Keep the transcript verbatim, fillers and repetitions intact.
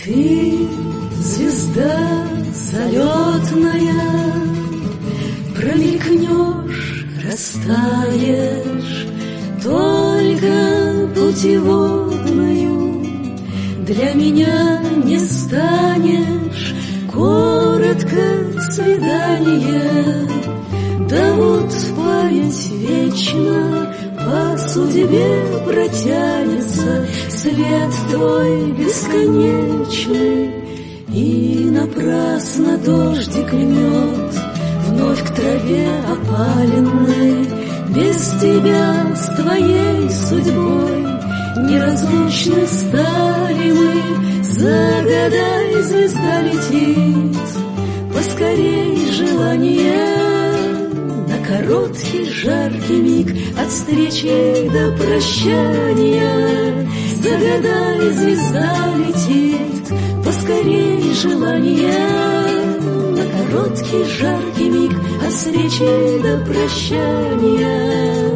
Ты звезда залетная, промелькнешь, растаешь, только путеводною для меня не станешь. Коротко свидание, да вот память вечно по судьбе протянется. Свет твой бесконечный, и напрасно дождик льнет вновь к траве опаленной. Без тебя с твоей судьбой неразлучны стали мы. Загадай, звезда летит, поскорей желание, на короткий жаркий миг от встречи до прощания. Загадай, звезда летит, поскорей желание, на короткий жаркий миг от встречи до прощания.